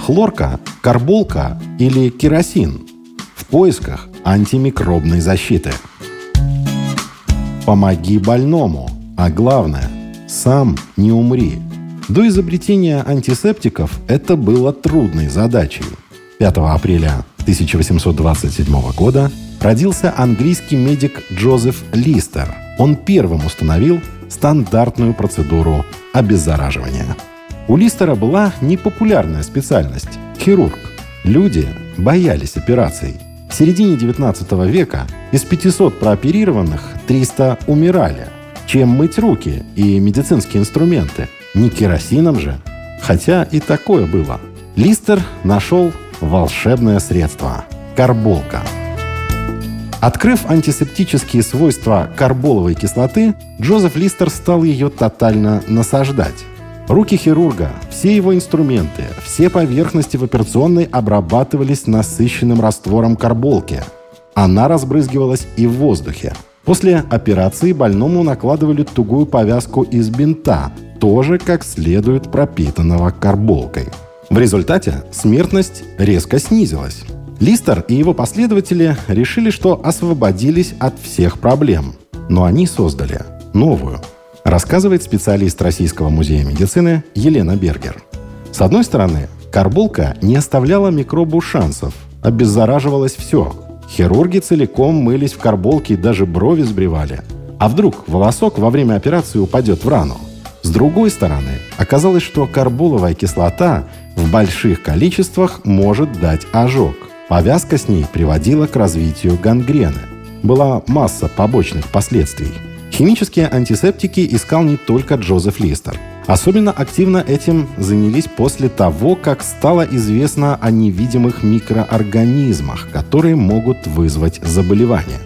Хлорка, карболка или керосин? В поисках антимикробной защиты. Помоги больному, а главное, сам не умри. До изобретения антисептиков это было трудной задачей. 5 апреля 1827 года родился английский медик Джозеф Листер. Он первым установил стандартную процедуру обеззараживания. У Листера была непопулярная специальность – хирург. Люди боялись операций. В середине 19 века из 500 прооперированных 300 умирали. Чем мыть руки и медицинские инструменты? Не керосином же. Хотя и такое было. Листер нашел волшебное средство – карболка. Открыв антисептические свойства карболовой кислоты, Джозеф Листер стал ее тотально насаждать. Руки хирурга, все его инструменты, все поверхности в операционной обрабатывались насыщенным раствором карболки. Она разбрызгивалась и в воздухе. После операции больному накладывали тугую повязку из бинта, тоже как следует пропитанного карболкой. В результате смертность резко снизилась. Листер и его последователи решили, что освободились от всех проблем. Но они создали новую. Рассказывает специалист Российского музея медицины Елена Бергер. С одной стороны, карболка не оставляла микробу шансов. Обеззараживалось все. Хирурги целиком мылись в карболке и даже брови сбривали. А вдруг волосок во время операции упадет в рану? С другой стороны, оказалось, что карболовая кислота в больших количествах может дать ожог. Повязка с ней приводила к развитию гангрены. Была масса побочных последствий. Химические антисептики искал не только Джозеф Листер. Особенно активно этим занялись после того, как стало известно о невидимых микроорганизмах, которые могут вызвать заболевания.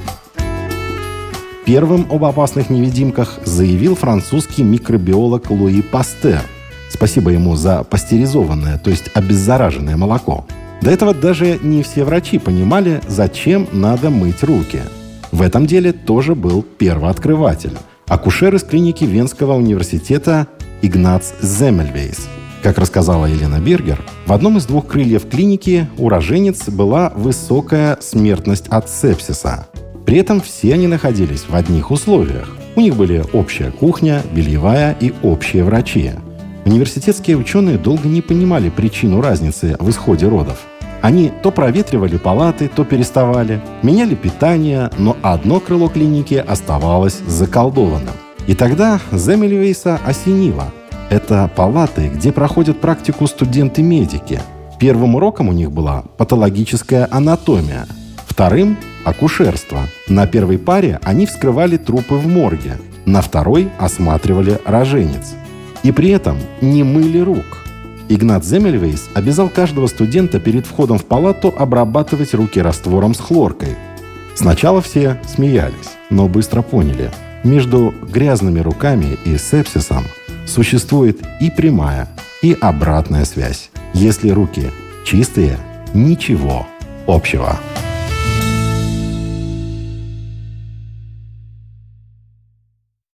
Первым об опасных невидимках заявил французский микробиолог Луи Пастер. Спасибо ему за пастеризованное, то есть обеззараженное молоко. До этого даже не все врачи понимали, зачем надо мыть руки. В этом деле тоже был первооткрыватель – акушер из клиники Венского университета Игнац Земельвейс. Как рассказала Елена Бергер, в одном из двух крыльев клиники у роженец была высокая смертность от сепсиса. При этом все они находились в одних условиях. У них были общая кухня, бельевая и общие врачи. Университетские ученые долго не понимали причину разницы в исходе родов. Они то проветривали палаты, то переставали, меняли питание, но одно крыло клиники оставалось заколдованным. И тогда Земельвейса осенило. Это палаты, где проходят практику студенты-медики. Первым уроком у них была патологическая анатомия, вторым – акушерство. На первой паре они вскрывали трупы в морге, на второй осматривали роженец. И при этом не мыли рук. Игнац Земельвейс обязал каждого студента перед входом в палату обрабатывать руки раствором с хлоркой. Сначала все смеялись, но быстро поняли – между грязными руками и сепсисом существует и прямая, и обратная связь. Если руки чистые – ничего общего.